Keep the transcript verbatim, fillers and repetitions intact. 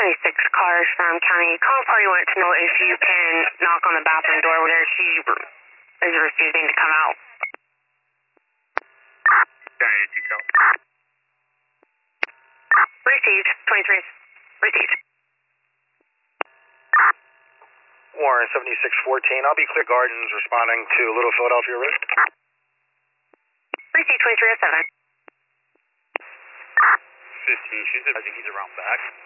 seventy-six cars from County. Call party wanted to know if you can knock on the bathroom door whenever she is refusing to come out. County Chico. Received. twenty-three. Received. Warren seventy-six fourteen. I'll be Clear Gardens responding to Little Philadelphia Risk. Received twenty-three oh seven. fifteen. She's advising he's around back.